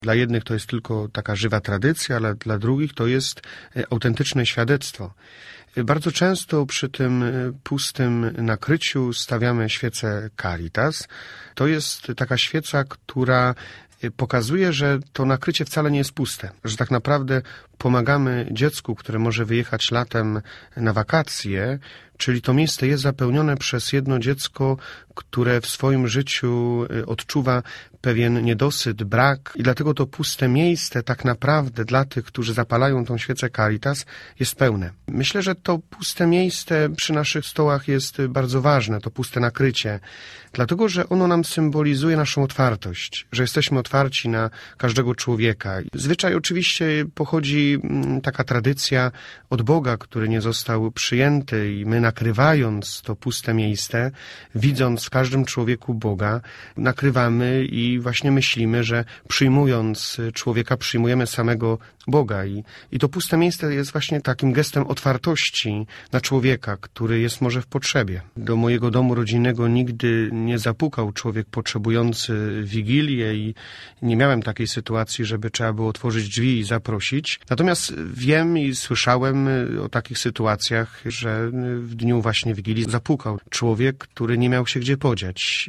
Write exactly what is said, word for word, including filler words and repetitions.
Dla jednych to jest tylko taka żywa tradycja, ale dla drugich to jest autentyczne świadectwo. Bardzo często przy tym pustym nakryciu stawiamy świecę Caritas. To jest taka świeca, która pokazuje, że to nakrycie wcale nie jest puste, że tak naprawdę pomagamy dziecku, które może wyjechać latem na wakacje, czyli to miejsce jest zapełnione przez jedno dziecko, które w swoim życiu odczuwa pewien niedosyt, brak i dlatego to puste miejsce tak naprawdę dla tych, którzy zapalają tą świecę Caritas, jest pełne. Myślę, że to puste miejsce przy naszych stołach jest bardzo ważne, to puste nakrycie, dlatego, że ono nam symbolizuje naszą otwartość, że jesteśmy otwarci na każdego człowieka. Zwyczaj oczywiście pochodzi taka tradycja od Boga, który nie został przyjęty i my nakrywając to puste miejsce, widząc w każdym człowieku Boga, nakrywamy i właśnie myślimy, że przyjmując człowieka, przyjmujemy samego Boga. I, i to puste miejsce jest właśnie takim gestem otwartości na człowieka, który jest może w potrzebie. Do mojego domu rodzinnego nigdy nie zapukał człowiek potrzebujący Wigilię i nie miałem takiej sytuacji, żeby trzeba było otworzyć drzwi i zaprosić. Natomiast wiem i słyszałem o takich sytuacjach, że w dniu właśnie Wigilii zapukał człowiek, który nie miał się gdzie podziać.